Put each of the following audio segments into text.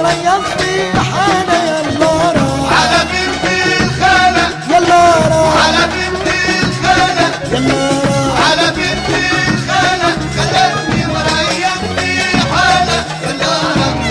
مريض في حالة يلا راح على بنت الخالة يلا راح على بنت الخالة يلا راح على بنت الخالة خلتني مريض في حالة يلا راح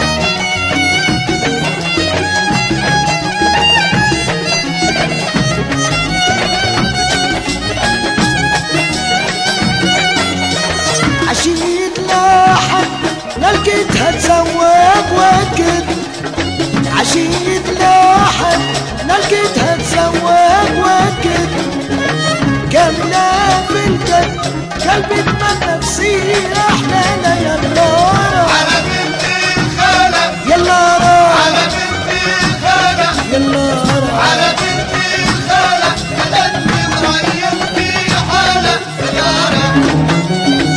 عشيت لاحد لقيتها تزوق وكد عشيت لاحد لقيتها تزوق وكد كاملة في القد قلبي اتمنى تصير احلى يلا راح على بنت الخالة يلا راح على بنت الخالة يلا راح على بنت الخالة خلتني مريض في حالة يلا راح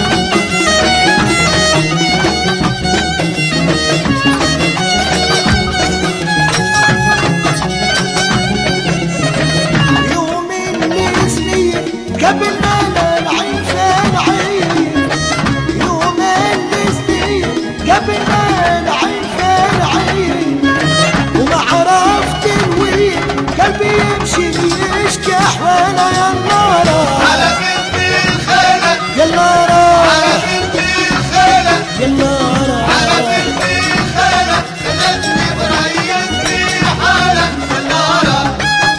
يوم اللي سنين قبل ما العين في العين يوم اللي سنين قبل ما العين في العين وما عرفت وين قلبي يمشي يشكح وانا يلا راح على بنت الخالة يلا على راح بنت الخالة يلا على راح بنت الخالة خلتني مريض في حالة يلا راح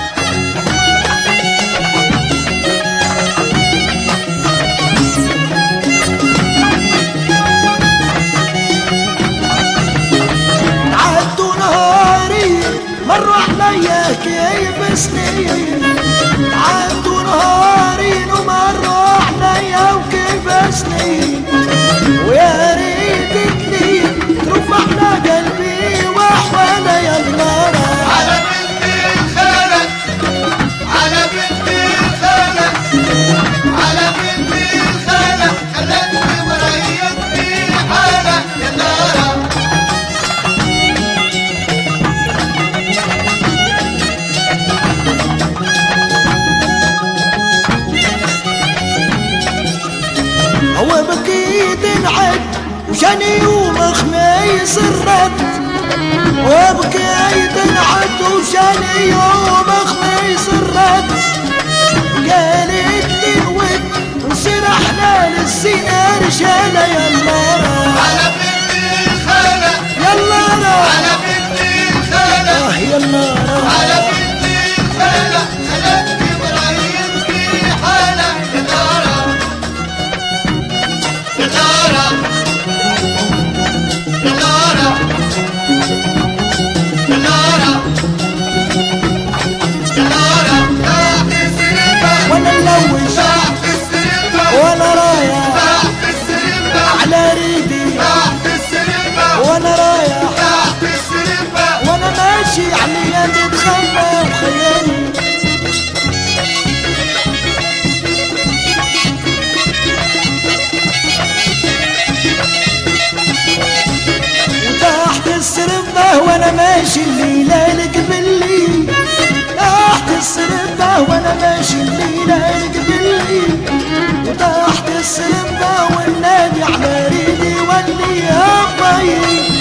عدوا نهاري مروا عليا كيف سنين عدوا نهارين ومروا عليا وكيف سنين ويا ريت لي ترفع على قلبي واحوانا يلا راح على بنت الخالة على بنت الخالة على بنت الخالة خلتني مريض في حالة يلا راح هو بكيت انعد وجاني يوم خميس الرد وبكيت انعد وجاني يوم خميس الرد قالت لي الود نصير احلى للزنا رجالة يلا راح على بنت الخالة يلا راح على بنت الخالة يلا راح على بنت الخالة خلتني مريض في حالة يلا راح يلا راح يلا راح يلا راح يلا راح تحت السريرة وانا ملوش تحت السريرة وانا رايح تحت السريرة على ريدي تحت السريرة وانا رايح تحت السريرة وانا ماشي عليا تتخمى وخيالي وتحت السربة وانا ماشي الليلة لك بالليل تحت السربة وانا ماشي الليلة لك بالليل وتحت السربة والنادي على ريدي واللي يا طيب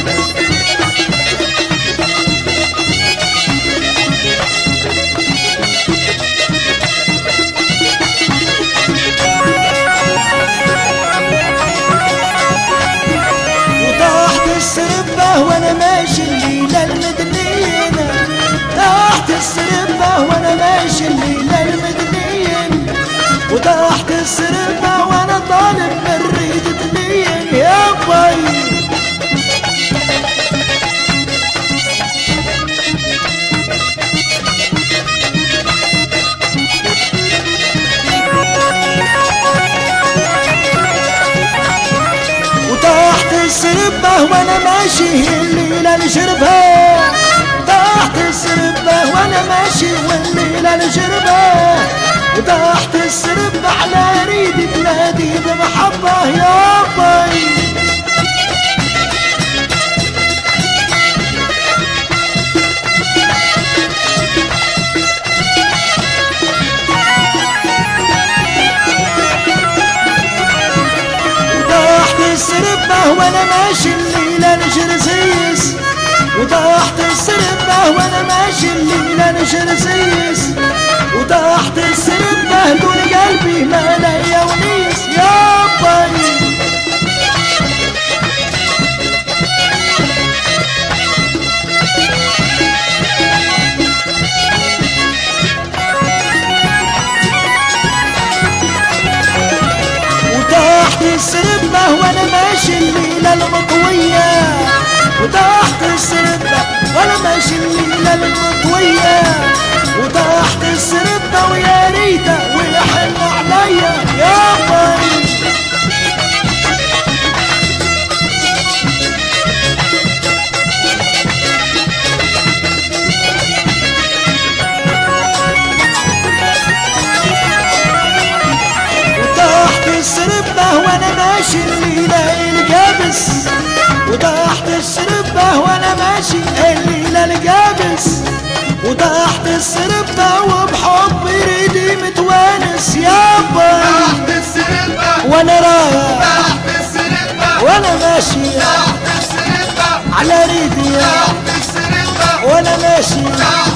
وتحت السربة وانا ماشي الليلة المدنية تحت السربة وانا ماشي الليلة المدنية وتحت السربة وانا طالب من ريدة لين يا طيب وتحت السربة وانا ماشي الليلة لشربها تحت السربة وانا ماشي والليلة لشربها وتحت السربة على ريدي تنادي بمحبة يا طيب وانا ماشي الليلة لجرزيس وتحت السربة وانا ماشي الليلة نشر سيس، وتحت السربة دون قلبي ما ليا ونيس يا باي. وتحت السربة وانا ماشي الليلة المطوية، وتحت السربة وانا ماشي الليلة المطوية، وتحت السربة ويا ريته ويحن عليا يا باي. وتحت السربة وانا ماشي الليلة الجابس، وتحت السربة وانا ماشي الليلة الجابس، وتحت السربة وبحب ريدي متوانس يا باي. تحت السربة وانا رايح تحت السربة وانا ماشي تحت السربة على ريدي تحت السربة وانا ماشي